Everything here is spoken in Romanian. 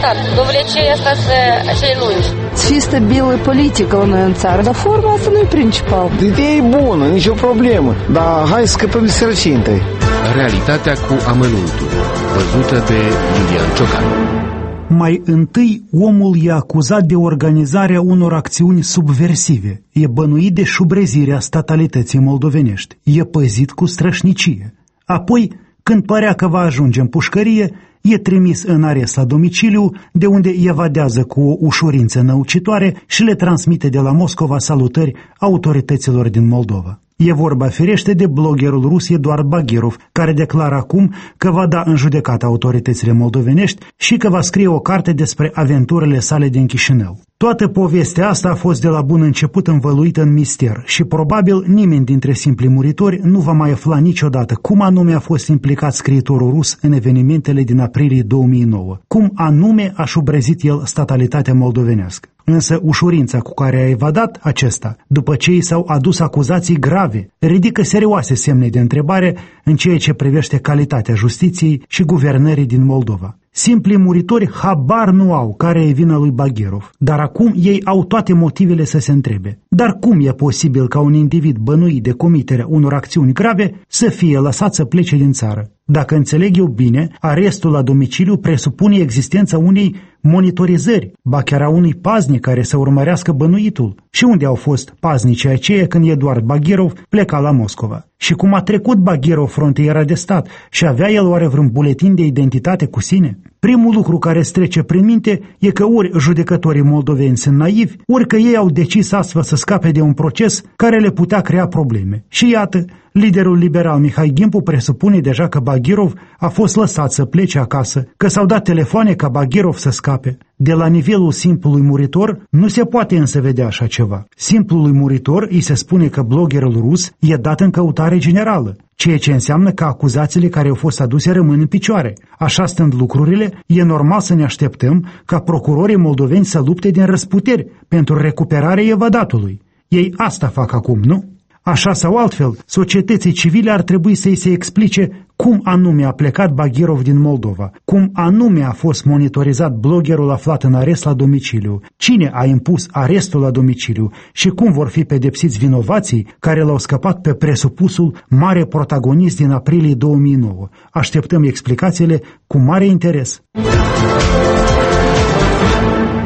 arestat. Dovlecei asta să acele lungi. Să fie stabilă politică la noi în țară, dar forma asta nu e principal. Ideea e bună, nicio problemă, dar hai să scăpăm de sărăcie întâi. Realitatea cu amănuntul, văzută de Iulian Ciocan. Mai întâi, omul e acuzat de organizarea unor acțiuni subversive, e bănuit de șubrezirea statalității moldovenești, e păzit cu strășnicie. Apoi, când părea că va ajunge în pușcărie, e trimis în arest la domiciliu, de unde evadează cu o ușurință năucitoare și le transmite de la Moscova salutări autorităților din Moldova. E vorba firește de bloggerul rus Eduard Baghirov, care declară acum că va da în judecată autoritățile moldovenești și că va scrie o carte despre aventurile sale din Chișinău. Toată povestea asta a fost de la bun început învăluită în mister și probabil nimeni dintre simplii muritori nu va mai afla niciodată cum anume a fost implicat scriitorul rus în evenimentele din aprilie 2009, cum anume a șubrezit el statalitatea moldovenească. Însă ușurința cu care a evadat acesta, după ce i s-au adus acuzații grave, ridică serioase semne de întrebare în ceea ce privește calitatea justiției și guvernării din Moldova. Simplii muritori habar nu au care e vina lui Baghirov, dar acum ei au toate motivele să se întrebe. Dar cum e posibil ca un individ bănuit de comiterea unor acțiuni grave să fie lăsat să plece din țară? Dacă înțeleg eu bine, arestul la domiciliu presupune existența unei monitorizări, ba chiar a unui paznic care să urmărească bănuitul. Și unde au fost paznicii aceia când Eduard Baghirov pleca la Moscova? Și cum a trecut Baghirov frontiera de stat și avea el oare vreun buletin de identitate cu sine? Primul lucru care îți trece prin minte e că ori judecătorii moldoveni sunt naivi, ori că ei au decis astfel să scape de un proces care le putea crea probleme. Și iată, liderul liberal Mihai Gimpu presupune deja că Baghirov a fost lăsat să plece acasă, că s-au dat telefoane ca Baghirov să scape. De la nivelul simplului muritor nu se poate însă vedea așa ceva. Simplului muritor îi se spune că bloggerul rus e dat în căutare generală, ceea ce înseamnă că acuzațiile care au fost aduse rămân în picioare. Așa stând lucrurile, e normal să ne așteptăm ca procurorii moldoveni să lupte din răsputeri pentru recuperarea evadatului. Ei asta fac acum, nu? Așa sau altfel, societății civile ar trebui să-i se explice cum anume a plecat Baghirov din Moldova, cum anume a fost monitorizat bloggerul aflat în arest la domiciliu, cine a impus arestul la domiciliu și cum vor fi pedepsiți vinovații care l-au scăpat pe presupusul mare protagonist din aprilie 2009. Așteptăm explicațiile cu mare interes.